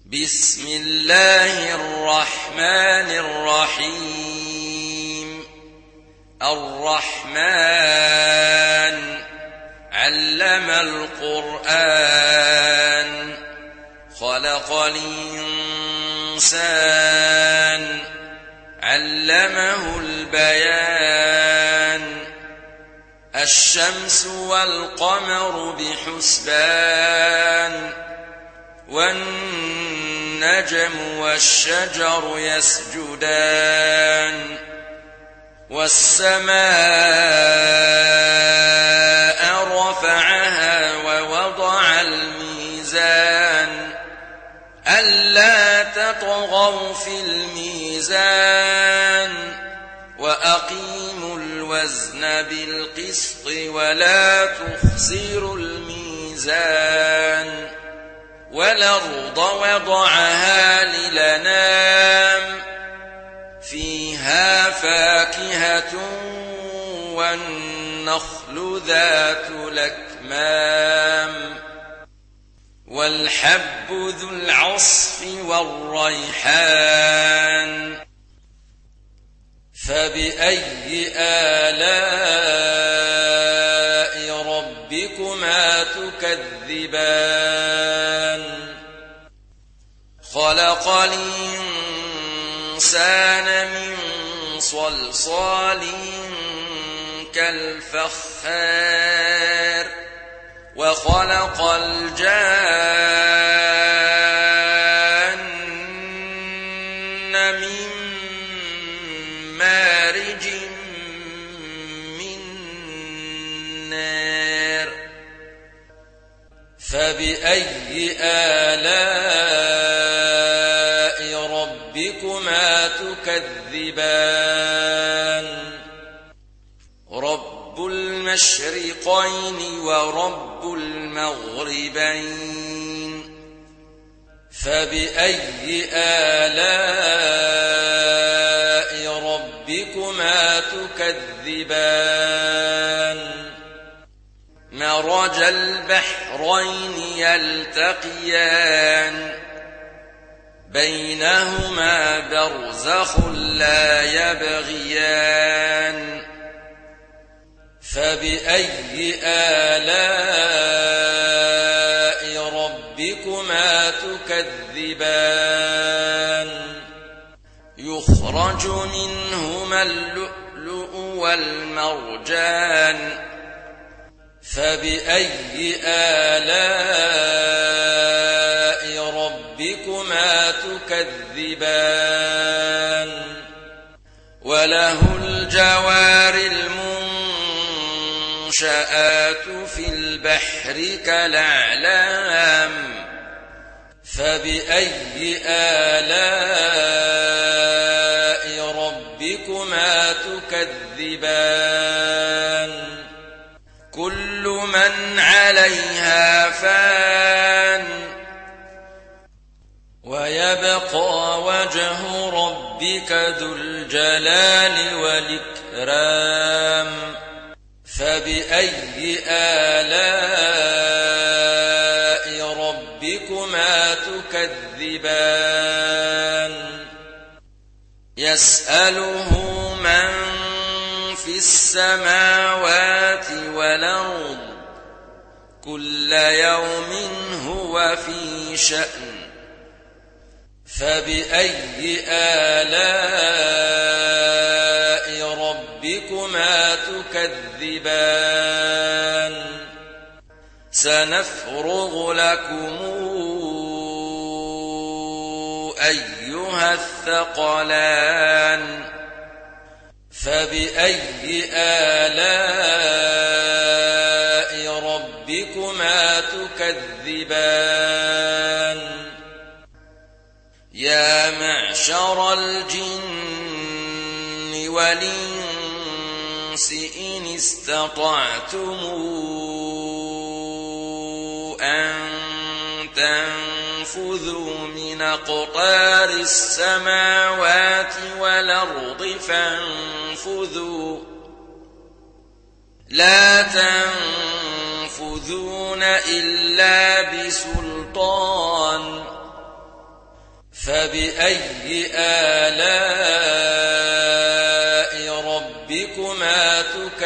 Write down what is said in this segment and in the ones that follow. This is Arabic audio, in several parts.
بسم الله الرحمن الرحيم. الرحمن علم القرآن خلق الإنسان علمه البيان الشمس والقمر بحسبان والنجم والشجر يسجدان والسماء رفعها ووضع الميزان ألا تطغوا في الميزان وأقيموا الوزن بالقسط ولا تخسروا الميزان والأرض وضعها للأنام فيها فاكهة والنخل ذات الأكمام والحب ذو العصف والريحان فبأي آلاء ربكما تكذبان خلق الإنسان من صلصال كالفخار وخلق الجان من مارج من نار فبأي آلاء ربكما تكذبان رب المشرقين ورب المغربين فبأي آلاء ربكما تكذبان مرج البحرين يلتقيان بينهما برزخ لا يبغيان فبأي آلاء ربكما تكذبان يخرج منهما اللؤلؤ والمرجان فبأي آلاء ربكما تكذبان وله الجوار المنشآت في البحر كالأعلام فبأي آلاء ربكما تكذبان كل من عليها فان ويبقى وجه ربك ذو الجلال والإكرام فبأي آلاء ربكما تكذبان يسأله من في السماوات والأرض كل يوم هو في شأن فبأي آلاء ربكما تكذبان سنفرغ لكم أيها الثقلان فبأي آلاء ربكما تكذبان يا معشر الجن والإنس إن استطعتم أن تنفذوا من أقطار السماوات والأرض فانفذوا لا تنفذون إلا بسلطان فبأي آلاء ربكما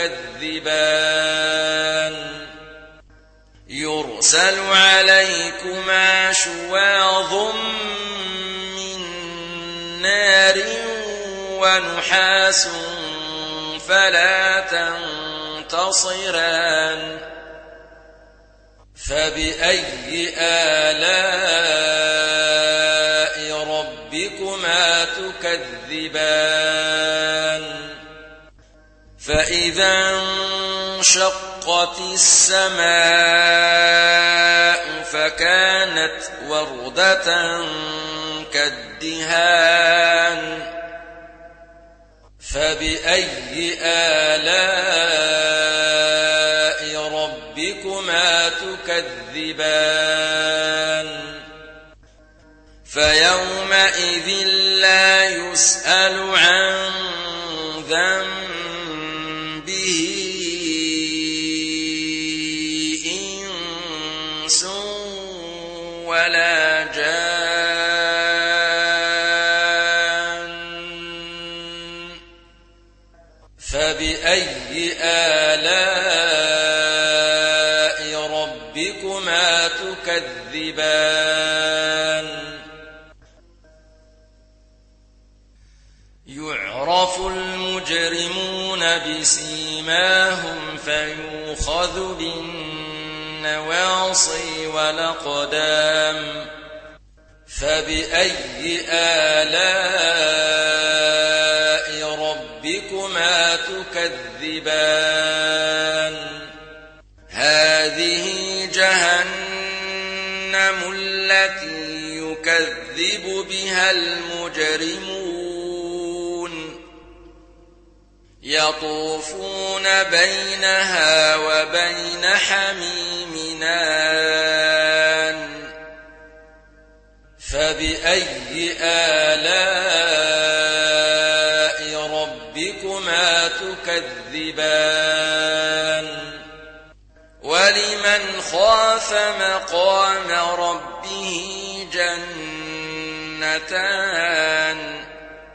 تكذبان يرسل عليكما شواظ من نار ونحاس فلا تنتصران فبأي آلاء ربكما تكذبان فإذا انشقت السماء فكانت وردة كالدهان فبأي آلاء ربكما تكذبان فيومئذ لا يسأل عن ذنبه إنس ولا جان فبأي آلاء ربكما تكذبان يعرف المجرمون بسيماهم فيؤخذ بالنواصي والأقدام فبأي آلاء ربكما تكذبان هذه جهنم التي يكذب بها المجرمون يطوفون بينها وبين حميم آن فبأي آلاء ربكما تكذبان ولمن خاف مقام ربه جنتان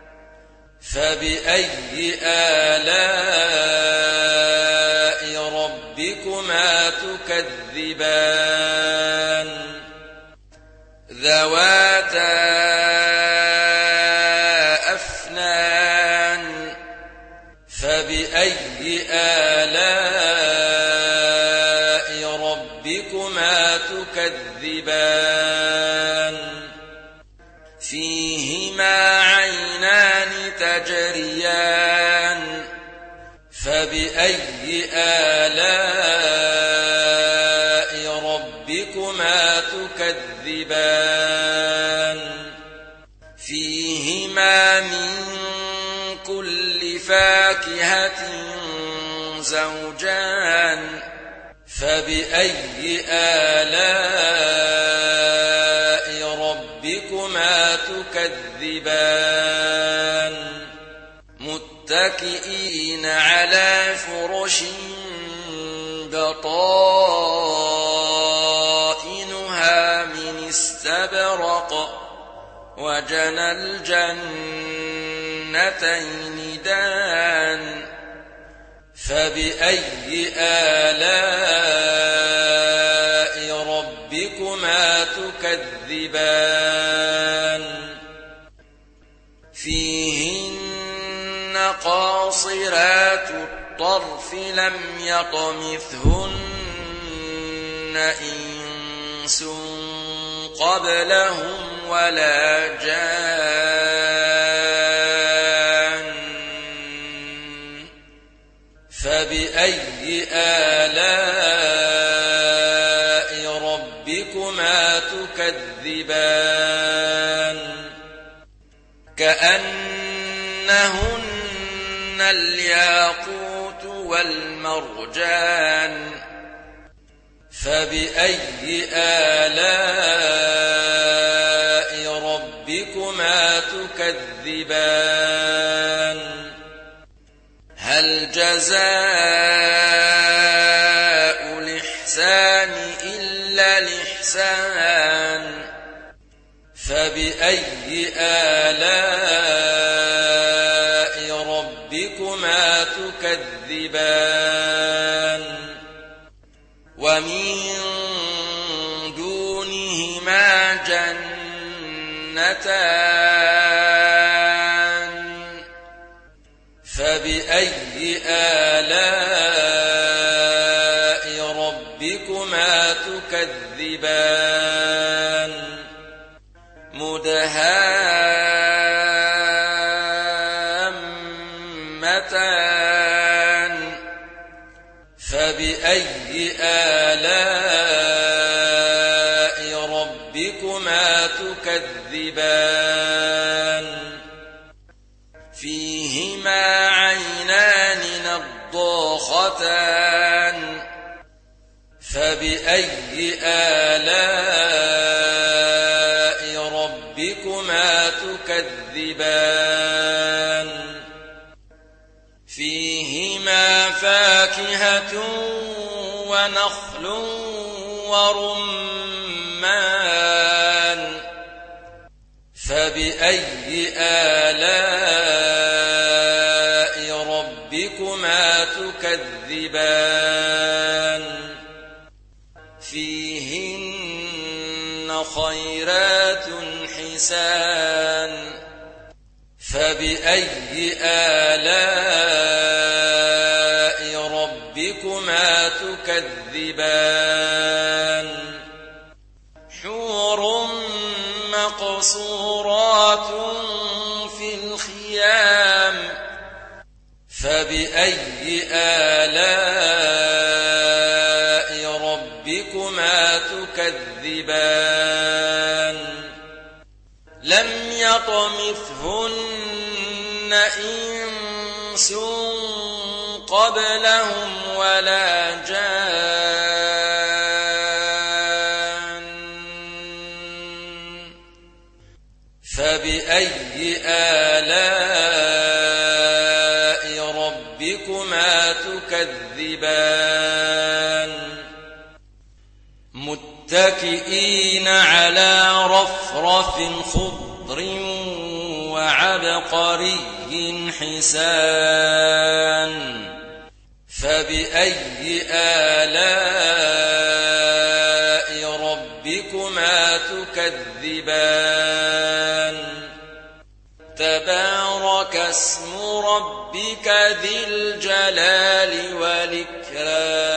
فبأي آلاء ربكما تكذبان ذواتا أفنان فبأي آلاء ربكما تكذبان فيهما عينان تجريان فبأي آلاء ربكما تكذبان فيهما من كل فاكهة زوجان فبأي آلاء ربكما تكذبان متكئين على فرش بطائنها من استبرق وجنى الجنتين دان فبأي آلاء ربكما تكذبان فيهن قاصرات الطرف لم يطمثهن إنس قبلهم ولا جان فبأي آلاء ربكما تكذبان كأنهن الياقوت والمرجان فبأي آلاء ربكما تكذبان هل جزاء الإحسان إلا الإحسان فبأي آلاء ربكما تكذبان ومن دونهما جنتان فبأي آلاء ربكما تكذبان مدهامتان فبأي آلاء ربكما تكذبان فيهما عينان نضاختان فبأي آلاء ربكما تكذبان فيهما فاكهة ونخل ورمان فبأي آلاء ربكما تكذبان فيهن خيرات حسان فبأي آلاء ربكما تكذبان حور مقصورات في الخيام فبأي آلاء ربكما تكذبان لم يطمثهن إنس قبلهم ولا جان فبأي آلاء ربكما تكذبان متكئين على رفرف خضر وعبقري حسان فبأي آلاء ربكما تكذبان تبارك اسم ربك ذي الجلال والإكرام